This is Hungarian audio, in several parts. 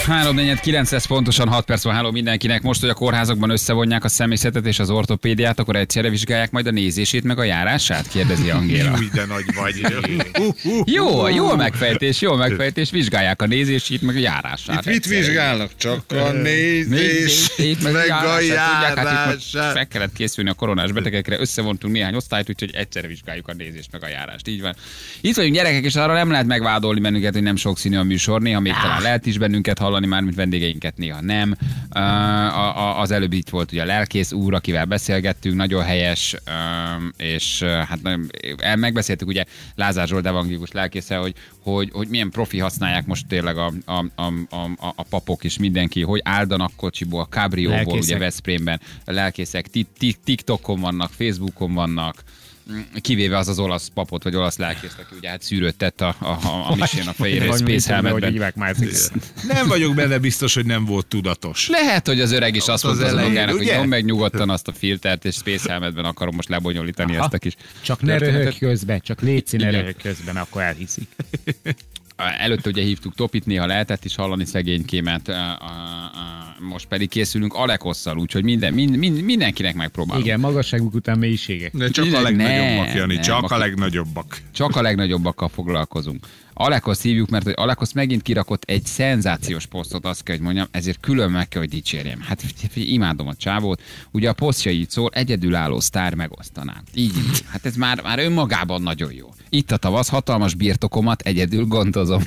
3:49 lesz pontosan, 6 perc van, háló mindenkinek. Most, hogy a kórházakban összevonják a szemészetet és az ortopédiát, akkor egyszerre vizsgálják majd a nézését meg a járását? Kérdezi Angéla. Új, de nagy vagy. Jó megfejtés, vizsgálják a nézését meg a járását. Itt mit vizsgálnak? Csak a nézését meg a járását. Meg kellett készülni a koronás betegekre, összevontunk néhány osztályt, úgyhogy egyszerre vizsgáljuk a nézést meg a járást. Így van. Itt vagyunk gyerekek, és arra nem lehet megvádolni bennünket, hogy nem sokszínű a műsor, néha még talán lehet is bennünket hallani, már mint vendégeinket néha nem. Az előbb itt volt ugye a lelkész úr, akivel beszélgettünk, nagyon helyes, és hát megbeszéltük ugye Lázár Zsolt evangélikus lelkésze, hogy milyen profi használják most tényleg a papok és mindenki, hogy áldanak kocsiból, kábrióból, ugye Veszprémben, a lelkészek TikTokon vannak, Facebookon vannak, kivéve az olasz papot, vagy olasz lelkészt, aki ugye hát szűrőt tett a misén a fejére, Space Helmetben. Nem vagyok benne biztos, hogy nem volt tudatos. Lehet, hogy az öreg is azt mondta az magának, hogy ugye? nyom meg nyugodtan azt a filtert, és Space Helmetben akarom most lebonyolítani ezt a kis... Csak ne röhög közben, csak légy ne röhög közben, akkor elhiszik. Előtte ugye hívtuk Topit, néha lehetett is hallani szegénykémet, most pedig készülünk Alekosszal, úgyhogy mindenkinek megpróbálunk. Igen, magasságuk után mélységek. De csak a legnagyobbak, Jani, csak a legnagyobbak. Csak a legnagyobbakkal foglalkozunk. Alekoszt hívjuk, mert hogy Alekosz megint kirakott egy szenzációs posztot, azt kell, hogy mondjam, ezért külön meg kell, hogy dicsérjem. Hát imádom a csávót. Ugye a posztja így szól, egyedülálló sztár megosztaná. Így. Hát ez már önmagában nagyon jó. Itt a tavasz, hatalmas birtokomat egyedül gondozom.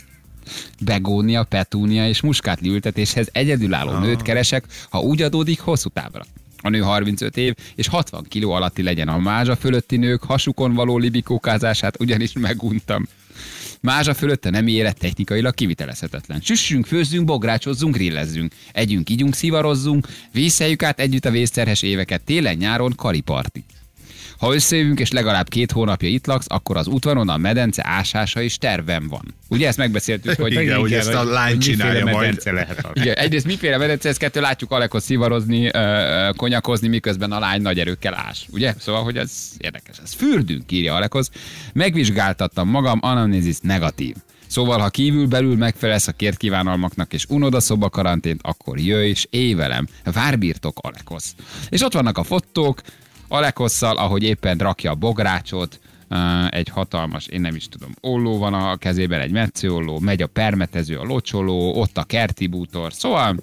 Begónia, petúnia és muskátli ültetéshez egyedülálló nőt keresek, ha úgy adódik hosszú távra. A nő 35 év és 60 kiló alatti legyen. A mázsa fölötti nők hasukon való libikókázását ugyanis meguntam. Mázsa fölötte nem élet technikailag kivitelezhetetlen. Süssünk, főzzünk, bográcsozzunk, grillezzünk. Együnk, ígyunk, szivarozzunk, vészeljük át együtt a vészterhes éveket, télen-nyáron kariparti. Ha összejövünk és legalább 2 hónapja itt laksz, akkor az útvonalon a medence ásása is tervem van. Ugye ezt megbeszéltük, hogy... Igen, hogy ezt a lány csinálja majd. Lehet igen, egyrészt miféle medence, ezt kettő látjuk Alekot szivarozni, konyakozni, miközben a lány nagy erőkkel ás. Ugye? Szóval, hogy ez érdekes. Ez fürdünk, írja Alekosz. Megvizsgáltattam magam, anamnézis negatív. Szóval, ha kívül-belül megfelelsz a kért kívánalmaknak és unod a szoba karantént, akkor jöjj és élj velem. Várbirtok, Alekosz. És ott vannak a fotók, Alekosszal, ahogy éppen rakja a bográcsot, egy hatalmas, én nem is tudom, olló van a kezében, egy metszőolló, megy a permetező, a locsoló, ott a kerti bútor, szóval,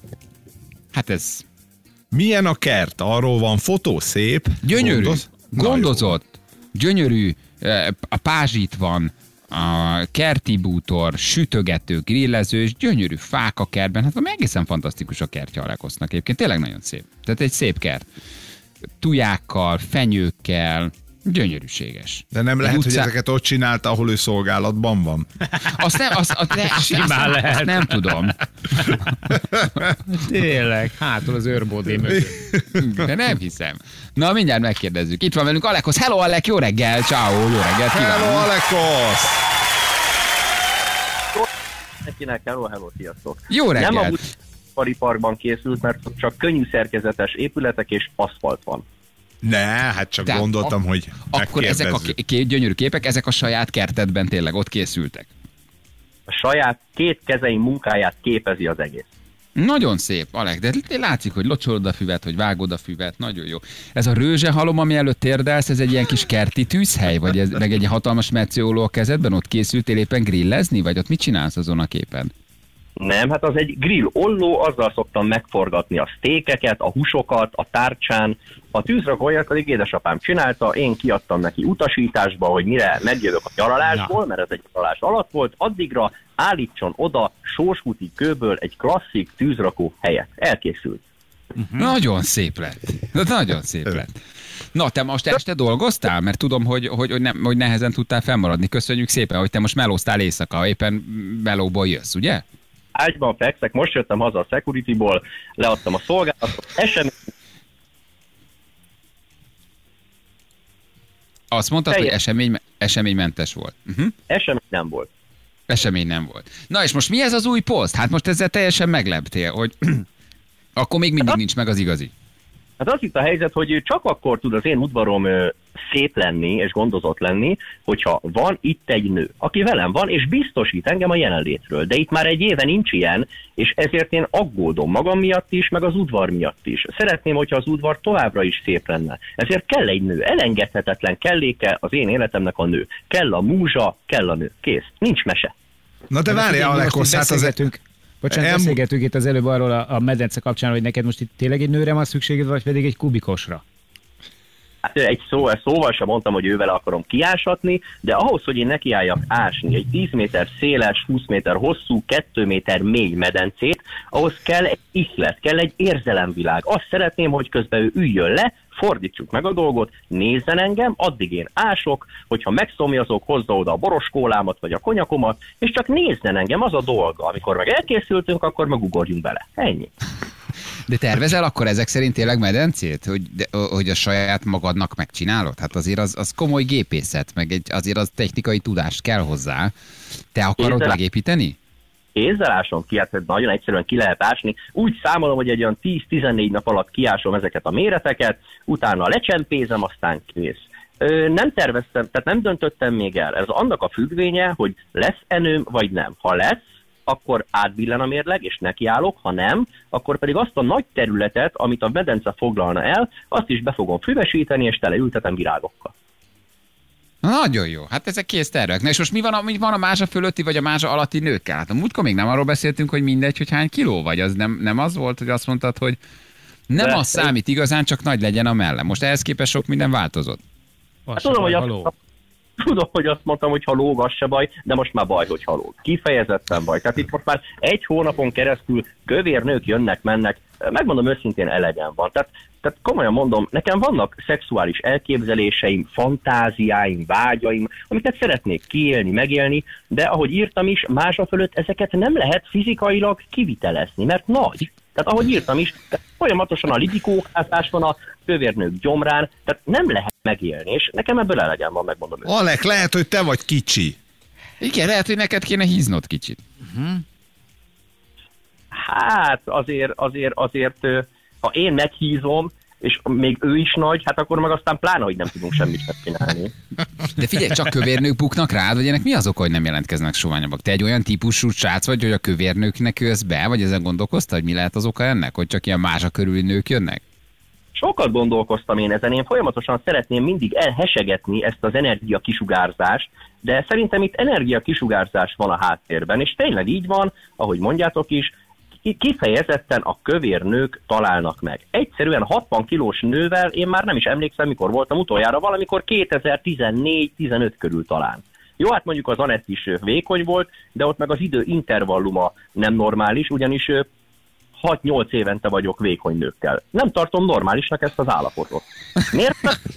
hát ez... Milyen a kert? Arról van fotó, szép? Gyönyörű, gondozott, gyönyörű, a pázsit van, a kerti bútor, sütögető, grillező, és gyönyörű fák a kertben, hát egészen fantasztikus a kertje Alekosznak egyébként, tényleg nagyon szép. Tehát egy szép kert. Tujákkal, fenyőkkel, gyönyörűséges. De nem lehet, hogy ezeket ott csinálta, ahol ő szolgálatban van? Azt nem tudom. Tényleg, hátul az őrbódé mögött. De nem hiszem. Na, mindjárt megkérdezzük. Itt van velünk Alekosz. Hello, Alek, jó reggel, ciao, jó reggel. Hello, Alekosz! Nekinek, hello, sziasztok. Jó reggel. Nem a parkban készült, mert csak könnyű szerkezetes épületek és aszfalt van. Ne, hát csak de gondoltam, hogy akkor ezek a gyönyörű képek, ezek a saját kertedben tényleg ott készültek. A saját 2 kezeim munkáját képezi az egész. Nagyon szép, Alek, de látszik, hogy locsolod a füvet, hogy vágod a füvet, nagyon jó. Ez a rőzsehalom, ami előtt térdelsz, ez egy ilyen kis kerti tűzhely, vagy ez meg egy hatalmas metszőolló a kezedben, ott készültél éppen grillezni, vagy ott mit csinálsz azon a képen? Nem, hát az egy grill olló, azzal szoktam megforgatni a sztékeket, a húsokat, a tárcsán. A tűzrakóját pedig édesapám csinálta, én kiadtam neki utasításba, hogy mire megjövök a nyaralásból, mert ez egy nyaralás alatt volt, addigra állítson oda sóskuti kőből egy klasszik tűzrakó helyet. Elkészült. Nagyon szép lett. Nagyon szép lett. Na, te most este dolgoztál? Mert tudom, hogy nehezen tudtál fennmaradni. Köszönjük szépen, hogy te most melóztál éjszaka, éppen melóból jössz, ugye? Ágyban fekszek, most jöttem haza a Security-ból, leadtam a szolgálatot, Azt mondtad, hogy eseménymentes volt. Esemény nem volt. Esemény nem volt. Na és most mi ez az új poszt? Hát most ezzel teljesen megleptél, hogy akkor még mindig nincs meg az igazi. Hát az itt a helyzet, hogy csak akkor tud az én udvarom szép lenni és gondozott lenni, hogyha van itt egy nő, aki velem van, és biztosít engem a jelenlétről. De itt már egy éve nincs ilyen, és ezért én aggódom magam miatt is, meg az udvar miatt is. Szeretném, hogyha az udvar továbbra is szép lenne. Ezért kell egy nő. Elengedhetetlen kelléke az én életemnek a nő. Kell a múzsa, kell a nő. Kész. Nincs mese. Na de várjál, Alekosz, hát beszélgetünk itt az előbb arról a medence kapcsán, hogy neked most itt tényleg egy nőre van szükséged, vagy pedig egy kubikosra? Hát szóval sem mondtam, hogy ővel akarom kiásatni, de ahhoz, hogy én nekiálljak ásni egy 10 méter széles, 20 méter hosszú, 2 méter mély medencét, ahhoz kell egy ihlet, kell egy érzelemvilág. Azt szeretném, hogy közben ő üljön le, fordítsuk meg a dolgot, nézzen engem, addig én ások, hogyha megszomjazok, hozza oda a boroskólámat vagy a konyakomat, és csak nézzen engem, az a dolga. Amikor meg elkészültünk, akkor megugorjunk bele. Ennyi. De tervezel akkor ezek szerint tényleg medencét? Hogy a saját magadnak megcsinálod? Hát azért az komoly gépészet, meg azért az technikai tudást kell hozzá. Te akarod megépíteni? Kézzel ásom ki, hát nagyon egyszerűen ki lehet ásni. Úgy számolom, hogy egy olyan 10-14 nap alatt kiásom ezeket a méreteket, utána lecsempézem, aztán kész. Nem terveztem, tehát nem döntöttem még el. Ez annak a függvénye, hogy lesz enőm, vagy nem. Ha lesz, akkor átbillen a mérleg, és nekiállok, ha nem, akkor pedig azt a nagy területet, amit a medence foglalna el, azt is be fogom füvesíteni, és teleültetem virágokkal. Nagyon jó, hát ezek kész tervek. Na és most mi van a mázsa fölötti vagy a mázsa alatti nőkkel? Hát a múltkor még nem arról beszéltünk, hogy mindegy, hogy hány kiló vagy. Az nem az volt, hogy azt mondtad, hogy nem az számít igazán, csak nagy legyen a melle. Most ehhez képest sok minden változott. Hát tudom, hogy azt mondtam, hogy ha lóg, az se baj, de most már baj, hogy lóg. Kifejezetten baj. Tehát itt most már egy hónapon keresztül kövér nők jönnek-mennek, megmondom őszintén, elegem van. Tehát komolyan mondom, nekem vannak szexuális elképzeléseim, fantáziáim, vágyaim, amiket szeretnék kiélni, megélni, de ahogy írtam is, mázsa fölött ezeket nem lehet fizikailag kivitelezni, mert nagy. Tehát ahogy írtam is, folyamatosan a libikókázás van a kövérnők gyomrán, tehát nem lehet megélni, és nekem ebből elegem van, megmondom őt. Alek, lehet, hogy te vagy kicsi. Igen, lehet, hogy neked kéne híznod kicsit. Hát azért, ha én meghízom, és még ő is nagy, hát akkor meg aztán pláne, hogy nem tudunk semmit csinálni. De figyelj, csak kövérnők buknak rád, vagy ennek mi az oka, hogy nem jelentkeznek soványabbak? Te egy olyan típusú srác vagy, hogy a kövérnőknek jössz be, vagy ezen gondolkoztad, hogy mi lehet az oka ennek, hogy csak ilyen mázsa körüli nők jönnek? Sokat gondolkoztam én ezen, én folyamatosan szeretném mindig elhesegetni ezt az energiakisugárzást, de szerintem itt energiakisugárzás van a háttérben, és tényleg így van, ahogy mondjátok is, kifejezetten a kövér nők találnak meg. Egyszerűen 60 kilós nővel én már nem is emlékszem, mikor voltam utoljára, valamikor 2014-15 körül talán. Jó, hát mondjuk az Anett is vékony volt, de ott meg az idő intervalluma nem normális, ugyanis 6-8 évente vagyok vékony nőkkel. Nem tartom normálisnak ezt az állapotot. Miért?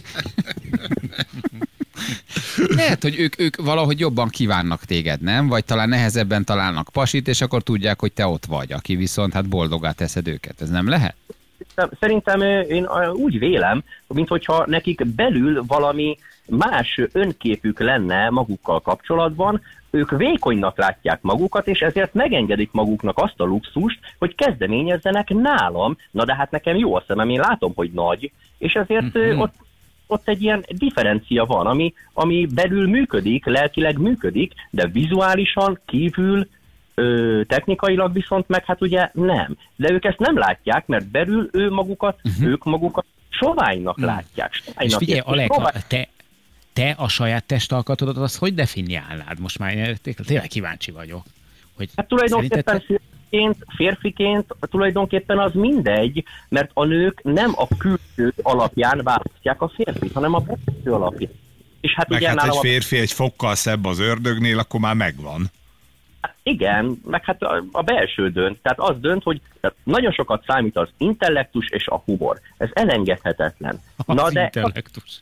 Lehet, hogy ők valahogy jobban kívánnak téged, nem? Vagy talán nehezebben találnak pasit, és akkor tudják, hogy te ott vagy, aki viszont hát boldoggá teszed őket. Ez nem lehet? Szerintem én úgy vélem, minthogyha nekik belül valami más önképük lenne magukkal kapcsolatban, ők vékonynak látják magukat, és ezért megengedik maguknak azt a luxust, hogy kezdeményezzenek nálam. Na de hát nekem jó a szemem, én látom, hogy nagy, és ezért ott egy ilyen differencia van, ami belül működik, lelkileg működik, de vizuálisan kívül technikailag viszont meg hát ugye nem. De ők ezt nem látják, mert belül ők magukat soványnak látják. És figyelj, Alek, te a saját testalkatodat azt hogy definiálnád? Most már tényleg kíváncsi vagyok. Hogy hát tulajdonképpen férfiként tulajdonképpen az mindegy, mert a nők nem a külső alapján választják a férfit, hanem a belső alapján. És hát meg ugye hát egy férfi egy fokkal szebb az ördögnél, akkor már megvan. Hát igen, meg hát a belső dönt. Tehát az dönt, hogy nagyon sokat számít az intellektus és a humor. Ez elengedhetetlen. Intellektus.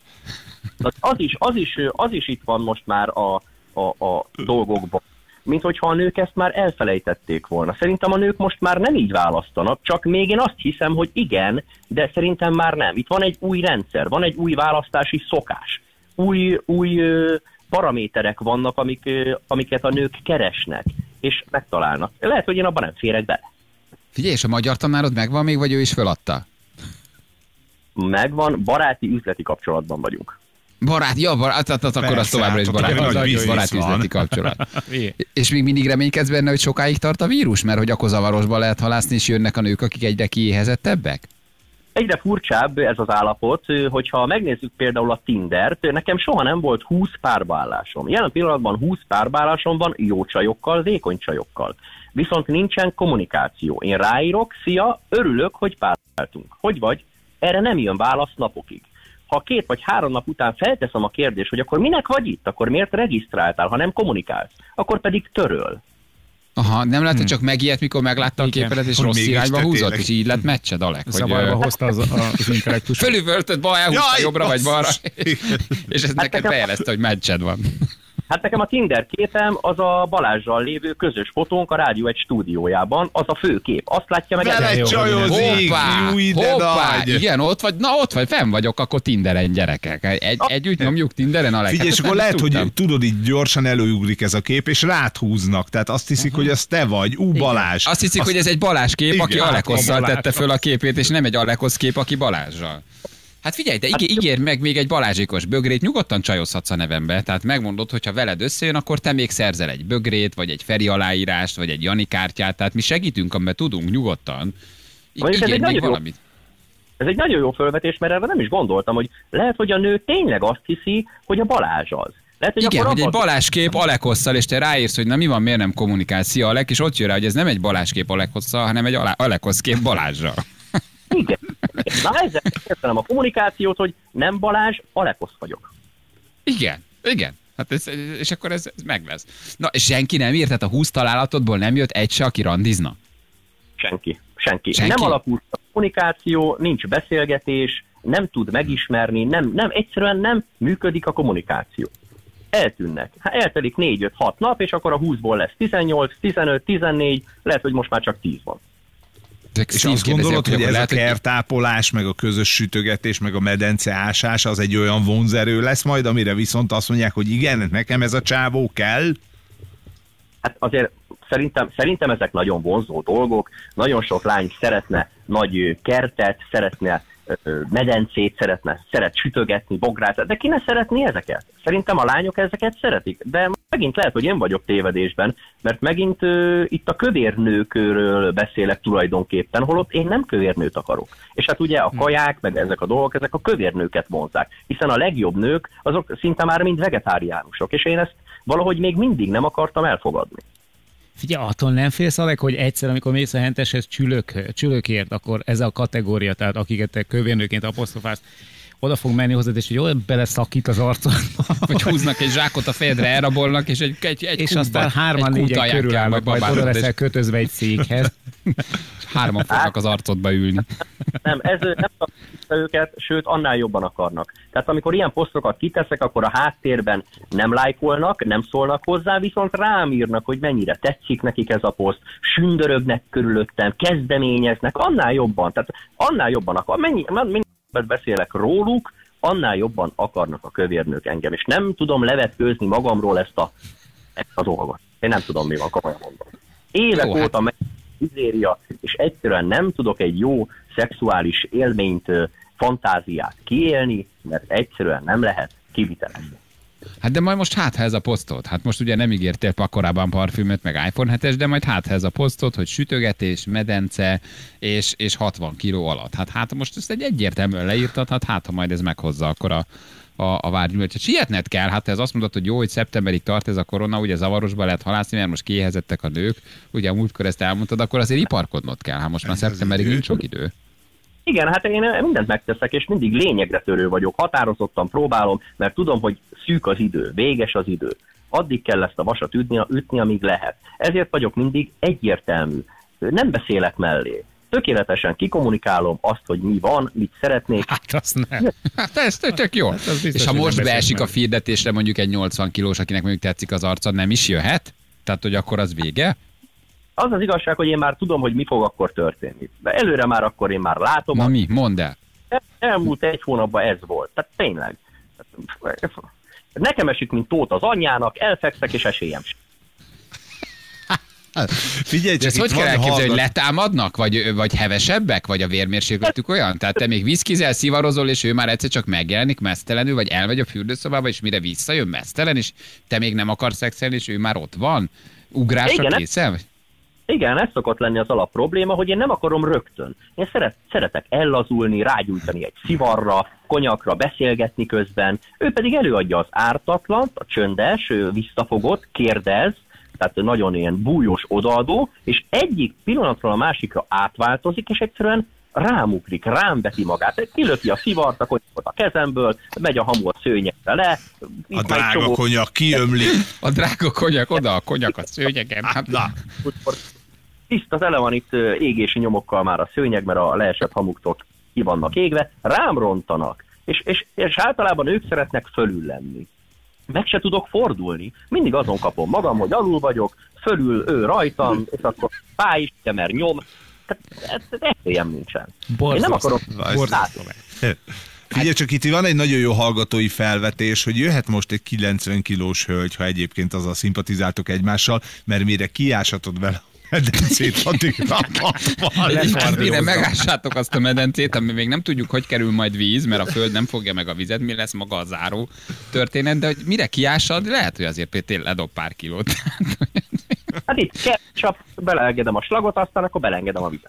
Az is itt van most már a dolgokban. Mint hogyha a nők ezt már elfelejtették volna. Szerintem a nők most már nem így választanak, csak még én azt hiszem, hogy igen, de szerintem már nem. Itt van egy új rendszer, van egy új választási szokás. Új paraméterek vannak, amiket a nők keresnek, és megtalálnak. Lehet, hogy én abban nem férek bele. Figyelj, és a magyar tanárod megvan még, vagy ő is feladta? megvan, baráti üzleti kapcsolatban vagyunk. Akkor az továbbra is baráti üzleti kapcsolat. És még mindig reménykedsz benne, hogy sokáig tart a vírus? Mert hogy akkor zavarosba lehet halászni, és jönnek a nők, akik egyre kiéhezettebbek? Egyre furcsább ez az állapot, hogyha megnézzük például a Tindert, nekem soha nem volt 20 párbaállásom. Jelen pillanatban 20 párbaállásom van jó csajokkal, vékony csajokkal. Viszont nincsen kommunikáció. Én ráírok, szia, örülök, hogy párbaáltunk. Hogy vagy? Erre nem jön válasz napokig. Ha 2 vagy 3 nap után felteszem a kérdést, hogy akkor minek vagy itt, akkor miért regisztráltál, ha nem kommunikálsz, akkor pedig töröl. Aha, nem lehet, hogy csak megijedt, mikor meglátta a képedet, és rossz irányba húzott, és így lett meccsed, Alek. Zavarba hozta az intellektus. Fölüvöltött, bal elhúzta jobbra vagy balra, és ez neked bejelezte, hogy meccsed van. Hát nekem a Tinder képem az a Balázssal lévő közös fotónk a Rádió egy stúdiójában, az a fő kép. Azt látja meg... Hoppá, igen, ott vagy, fenn vagyok, akkor Tinderen, gyerekek. Együtt nyomjuk Tinderen, Alek. Figyelj, és akkor lehet, hogy tudod, így gyorsan előugrik ez a kép, és ráthúznak. Tehát azt hiszik, hogy az te vagy. Balázs. Azt hiszik, hogy ez egy Balázs kép, aki Alekosszal tette föl a képét, és nem egy Alekosz kép, aki Balázssal. Hát figyelj, de ígérj meg még egy balázsikos bögrét, nyugodtan csajozhatsz a nevembe. Tehát megmondod, hogy ha veled összejön, akkor te még szerzel egy bögrét, vagy egy Feri aláírást, vagy egy Jani kártyát. Tehát mi segítünk, amiben tudunk, nyugodtan. Ígérj még valamit. Ez egy nagyon jó felvetés, mert erre nem is gondoltam, hogy lehet, hogy a nő tényleg azt hiszi, hogy a Balázs az. Lehet, hogy igen, hogy egy Balázs kép Alekosszal, és te ráírsz, hogy na mi van, miért nem kommunikálsz, szia Alek, és ott jön rá, hogy ez nem egy Balázs kép Alekosszal, hanem egy Alekosz kép Balázsra. Igen. Na ezzel értelem a kommunikációt, hogy nem Balázs, Alekosz vagyok. Igen. Hát és akkor ez meg lesz. Na, és senki nem írt, tehát a 20 találatodból nem jött egy se, aki randizna? Senki. Nem alakult a kommunikáció, nincs beszélgetés, nem tud megismerni, egyszerűen nem működik a kommunikáció. Eltűnnek. Eltelik 4-5-6 nap, és akkor a 20-ból lesz 18, 15, 14, lehet, hogy most már csak 10 van. És azt gondolod, hogy ez a kertápolás, meg a közös sütögetés, meg a medence ásás, az egy olyan vonzerő lesz majd, amire viszont azt mondják, hogy igen, nekem ez a csávó kell? Hát azért szerintem ezek nagyon vonzó dolgok. Nagyon sok lány szeretne nagy kertet, szeretne medencét, szeret sütögetni, bográt, de ki ne szeretné ezeket? Szerintem a lányok ezeket szeretik, de megint lehet, hogy én vagyok tévedésben, mert megint itt a kövérnőkről beszélek tulajdonképpen, holott én nem kövérnőt akarok. És hát ugye a kaják, meg ezek a dolgok, ezek a kövérnőket vonzák, hiszen a legjobb nők, azok szinte már mind vegetáriánusok, és én ezt valahogy még mindig nem akartam elfogadni. Figyelj, attól nem félsz, Alek, hogy egyszer, amikor mész a henteshez csülökért, akkor ez a kategória, tehát akiket te kövérnőként apostrofálsz, oda fog menni hozzád, és hogy olyan beleszakít az arcodba. Vagy húznak egy zsákot a fejedre, elrabolnak, és egy és aztán 3-4 körülállnak, majd oda leszel kötözve egy székhez. 3 fognak az arcodba ülni. Nem, ez nem szakítja őket, sőt, annál jobban akarnak. Tehát amikor ilyen posztokat kiteszek, akkor a háttérben nem lájkolnak, nem szólnak hozzá, viszont rám írnak, hogy mennyire tetszik nekik ez a poszt, sündörögnek körülöttem, kezdeményeznek, annál jobban. Tehát annál jobban akar. Mennyi beszélek róluk, annál jobban akarnak a kövérnők engem, és nem tudom levetkőzni magamról ezt a dolgot. Én nem tudom, mi van, komolyan mondom. Évek óta megy mizéria, és egyszerűen nem tudok egy jó szexuális élményt, fantáziát kiélni, mert egyszerűen nem lehet kivitelezni. Hát de majd most ha ez a posztot. Hát most ugye nem ígértél korábban parfümöt, meg iPhone 7-es, de majd ha ez a posztot, hogy sütögetés, medence és 60 kiló alatt. Hát most ezt egy egyértelműen leírtad, hát ha majd ez meghozza akkor a várgyümölcsöt. Sietned kell, hát ez azt mondod, hogy jó, hogy szeptemberig tart ez a korona, ugye zavarosba lehet halászni, mert most kiéhezettek a nők, ugye a múltkor ezt elmondtad, akkor azért iparkodnod kell, most már szeptemberig nincs sok idő. Igen, hát én mindent megteszek, és mindig lényegre törő vagyok, határozottan próbálom, mert tudom, hogy szűk az idő, véges az idő. Addig kell ezt a vasat ütni, amíg lehet. Ezért vagyok mindig egyértelmű. Nem beszélek mellé. Tökéletesen kikommunikálom azt, hogy mi van, mit szeretnék. Hát azt nem. Hát ez tök jó. Hát biztos, és ha most beesik a firdetésre mondjuk egy 80 kilós, akinek mondjuk tetszik az arcad, nem is jöhet? Tehát, hogy akkor az vége? Az az igazság, hogy én már tudom, hogy mi fog akkor történni. De előre már akkor én már látom. Na mi? Mondd el. Elmúlt 1 hónapban ez volt. Tehát tényleg. Nekem esik, mint tót az anyjának, elfekszek és esélyem sem. Figyelj, de ezt hogy kell elképzelni, hogy letámadnak? Vagy hevesebbek? Vagy a vérmérsékletük olyan? Tehát te még viszkizel, szivarozol, és ő már egyszer csak megjelenik meztelenül, vagy elmegy a fürdőszobába, és mire visszajön meztelen, és te még nem akarsz szexelni, és ő már ott van? Ugrásra készen? Igen, ez szokott lenni az alap probléma, hogy én nem akarom rögtön. Én szeretek ellazulni, rágyújtani egy szivarra, konyakra, beszélgetni közben. Ő pedig előadja az ártatlant, a csöndes, visszafogott, kérdez, tehát nagyon ilyen bújós odaadó, és egyik pillanatról a másikra átváltozik, és egyszerűen rámugrik, rám veti magát. Kilöki a szivart, a konyakot a kezemből, megy a hamu a szőnyegre le. A drága konyak kiömlik. A drága konyak oda, a konyak a szőnyegem. Tiszta tele van itt égési nyomokkal már a szőnyeg, mert a leesett hamuktól ki vannak égve, rám rontanak, és általában ők szeretnek fölül lenni. Meg se tudok fordulni, mindig azon kapom magam, hogy alul vagyok, fölül ő rajtam, és akkor fáj is, mert nyom. Tehát esélyem nincsen. Én nem akarom látni. Figyelj csak, itt van egy nagyon jó hallgatói felvetés, hogy jöhet most egy 90 kilós hölgy, ha egyébként azzal szimpatizáltok egymással, mert mire kiásatod vele medencét, addig mire megássátok azt a medencét, ami még nem tudjuk, hogy kerül majd víz, mert a föld nem fogja meg a vizet, mi lesz maga a záró történet, de hogy mire kiássad, lehet, hogy azért például ledob pár kilót. Hát itt csak beleengedem a slagot, aztán akkor belengedem a vizet.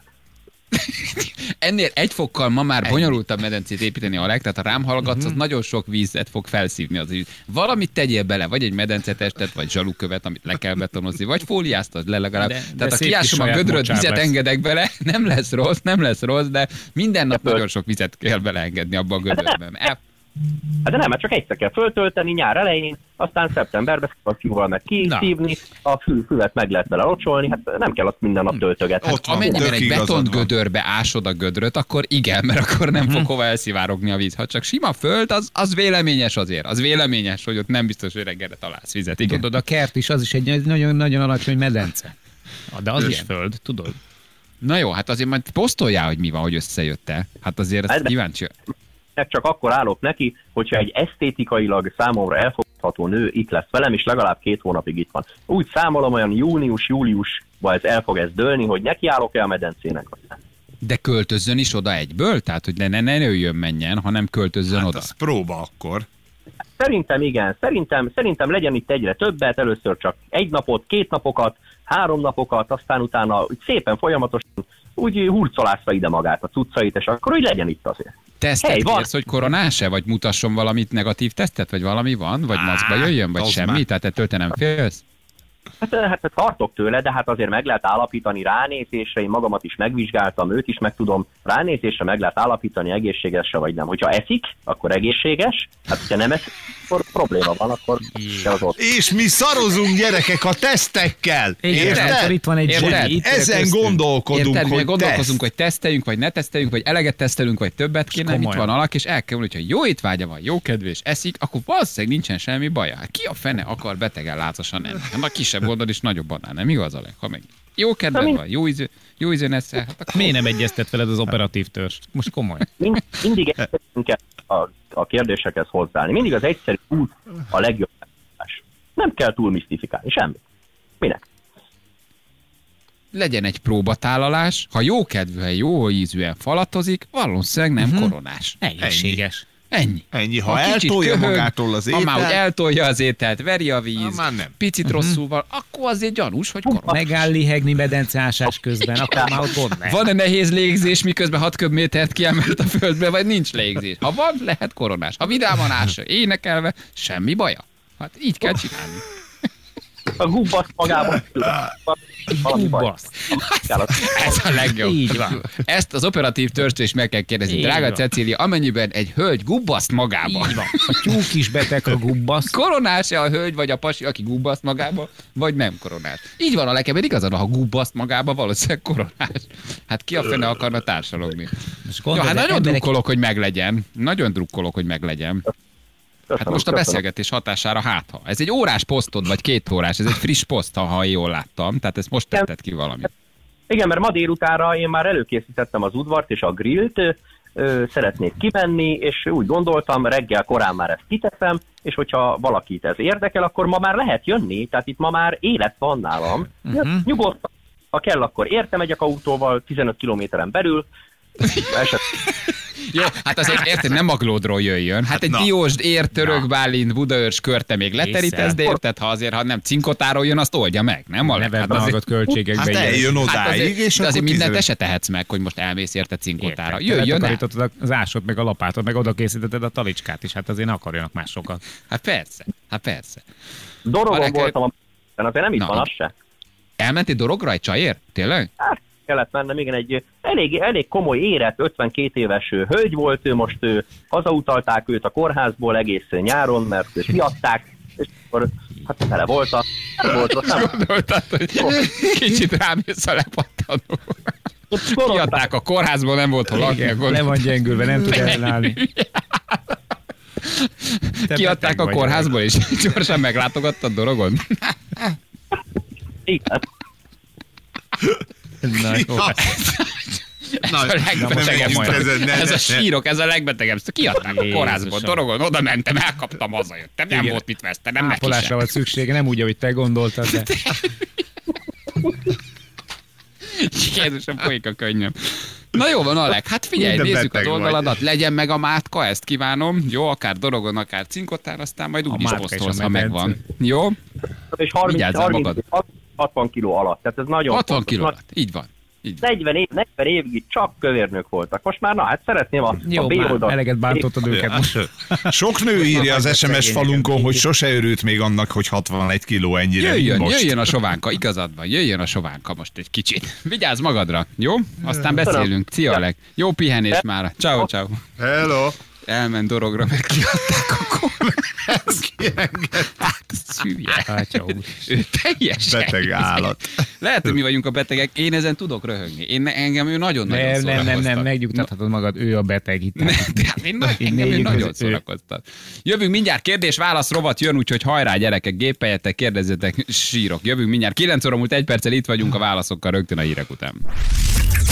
Ennél egy fokkal ma már bonyolultabb medencét építeni, Alek, tehát ha rám hallgatsz, az nagyon sok vízet fog felszívni az víz. Valamit tegyél bele, vagy egy medencetestet, vagy zsalúkövet, amit le kell betonozni, vagy fóliáztad le legalább. Tehát ha kiásom a gödröt, vizet engedek bele, nem lesz rossz, de minden nap nagyon sok vizet kell beleengedni abba a gödrötben. De nem, mert csak egyszer kell föltölteni nyár elején, aztán szeptemberben a fiúval meg kiszívni, a füvet meg lehet bele locsolni, hát nem kell azt minden nap töltögetni. Hát, amennyiben egy betongödörbe ásod a gödröt, akkor igen, mert akkor nem fog hova elszivárogni a víz. Ha csak sima föld, az véleményes azért. Az véleményes, hogy ott nem biztos, hogy reggelre találsz vizet. Igen. Tudod, a kert is, az is egy nagyon alacsony medence. De az is föld, tudod. Na jó, hát azért majd posztoljál, hogy mi van, hogy összejötte. Hát azért ezt kíváncsi. Csak akkor állok neki, hogyha egy esztétikailag számomra elfogadható nő itt lesz velem, és legalább 2 hónapig itt van. Úgy számolom, olyan június-júliusban el fog ez dőlni, hogy nekiállok-e a medencének. De költözzön is oda egyből? Tehát, hogy ne nőjön, menjen, hanem költözzön hát oda. Az próba akkor. Szerintem igen. Szerintem legyen itt egyre többet, először csak 1 napot, 2 napokat, 3 napokat, aztán utána szépen folyamatosan úgy hurcolásza ide magát a cuccait, és akkor úgy legyen itt azért. Tesztet kérsz, hogy koronás-e? Vagy mutasson valamit, negatív tesztet? Vagy valami van? Vagy maszkba jöjjön? Vagy semmi? Már. Tehát ettől te nem félsz? Hát tartok tőle, de hát azért meg lehet állapítani ránézésre, én magamat is megvizsgáltam, őt is meg tudom, ránézésre meg lehet állapítani, egészséges-e vagy nem. Hogyha eszik, akkor egészséges, hát ha nem eszik, akkor probléma van, akkor az ott. És mi szarozunk, gyerekek, a tesztekkel! Érted? Itt van egy zseni. Ezen gondolkodunk, érted, hogy gondolkozunk, hogy teszteljünk, vagy ne teszteljünk, vagy eleget tesztelünk, vagy többet kéne, itt van Alak, és el kell mondani, hogy jó étvágya van, jó kedvű, és eszik, akkor valószínűleg nincsen semmi baja. Hát ki a fene akar betegen látszosan enni? Hát a kisebb oldal is nagyobb annál, nem igaz, Alek? Ha meg jó kedved van, jó ízűn eszel. Hát miért nem egyeztet veled az operatív törzs? Most komoly. Mindig egyszerűen kell a kérdésekhez hozzáállni. Mindig az egyszerű út a legjobb. Nem kell túl misztifikálni, semmi. Minek? Legyen egy próbatálalás, ha jó kedvűen, jó ízűen falatozik, valószínűleg nem koronás. Egészséges. Ennyi. Ha eltolja magától az ételt. Ha már eltolja az ételt, veri a víz, picit rosszul van, akkor azért gyanús, hogy koronás. Megáll lihegni medencásás közben, akkor már ott gond. Van-e nehéz légzés, miközben 6 köbmétert kiemelt a földbe, vagy nincs légzés? Ha van, lehet koronás. Ha vidáman ássa, énekelve, semmi baja. Hát így kell csinálni. A gubbaszt magában. Gubbaszt. Ez a legjobb. Így van. Ezt az operatív törst is meg kell kérdezni. Így drága van. Cecília, amennyiben egy hölgy gubbaszt magába. Így van. A tyúk is beteg a gubbaszt. Koronás-e a hölgy vagy a pasi, aki gubbaszt magába, vagy nem koronás? Így van a legkevésbé igazad, ha gubbaszt magába, valószínűleg koronás. Hát ki a fene akarna társalogni? Hát nagyon drukkolok, hogy meglegyen. Nagyon drukkolok, hogy meglegyen. Hát most a beszélgetés hatására hátha. Ez egy órás posztod, vagy 2 órás, ez egy friss poszt, ha jól láttam. Tehát ezt most tetted ki valamit. Igen, mert ma délutánra én már előkészítettem az udvart és a grillt, szeretnék kimenni, és úgy gondoltam, reggel korán már ezt kiteszem, és hogyha valakit ez érdekel, akkor ma már lehet jönni, tehát itt ma már élet van nálam. Nyugodtan, ha kell, akkor érte megyek autóval 15 kilométeren belül, Jó, hát azért érted, nem Maglódról jöjjön. Hát egy Diósd, Ér, Török, Bálint, Budaörs körte még leterítesz, de érted, ha azért, ha nem Cinkotáról jön, azt oldja meg, nem? Ne vedd a magad költségekbe. Hát eljön odáig, és akkor azért mindent te se tehetsz meg, hogy most elmész érte Cinkotára. Jöjjön el. Az ásot, meg a lapátot, meg oda készítetted a talicskát is, hát azért ne akarjanak másokat. Hát persze. Dorogon voltam, azért nem itt van az se. Elmentél Dorogra egy csajért? Tényleg? Hát, kellett mennem, igen, egy elég komoly érett, 52 éves hölgy volt, most hazautalták őt a kórházból egész nyáron, mert fiadták, és akkor hát tele volt a... Gondoltad, hogy kicsit rámész a lepattanó. Fiadták a kórházból, nem volt hol lakni. Le van gyengülve, nem tud ellenállni. Kiadták a kórházból, és gyorsan meglátogattad Dorogon? Igen. Ez a sírok, ez a legbetegebb. Kiadták a kórházból, Dorogon, oda mentem, elkaptam, hazajöttem. Nem volt mit vesztem, nem neki sem. Ápolásra volt szüksége, nem úgy, ahogy te gondoltad, de... Jézusom, folyik a könnyem. Na jó van, Alek, hát figyelj, nézzük az oldaladat, legyen meg a mátka, ezt kívánom. Jó, akár Dorogon, akár Cinkotán, aztán majd úgy is posztolsz, ha megvan. Jó? És 60 kiló alatt, tehát ez nagyon... 60 kiló alatt, így van. 40 évig csak kövérnők voltak. Most már, na, hát szeretném a B-oldalt. Eleget bántottad őket most. Sok nő írja az SMS falunkon, hogy sose örült még annak, hogy 61 kiló ennyire. Jöjjön a sovánka, igazad van, jöjjön a sovánka most egy kicsit. Vigyázz magadra, jó? Aztán beszélünk. Szia, Alek. Jó pihenés már. Ciao. Hello. Elment Dorogra, meg kiadták a kórházba. Hát, szűje. Ő teljesen beteg állat. Lehet, hogy mi vagyunk a betegek, én ezen tudok röhögni. Engem ő nagyon-nagyon szórakoztat. Nem, megnyugtathatod magad, ő a beteg itt. Engem ő nagyon szórakoztat. Jövünk mindjárt, kérdés-válasz rovat jön, úgyhogy hajrá gyerekek, gépeljetek, kérdezzetek, sírok. Jövünk mindjárt. 9 óra múlt 1 perccel itt vagyunk a válaszokkal rögtön a hírek után.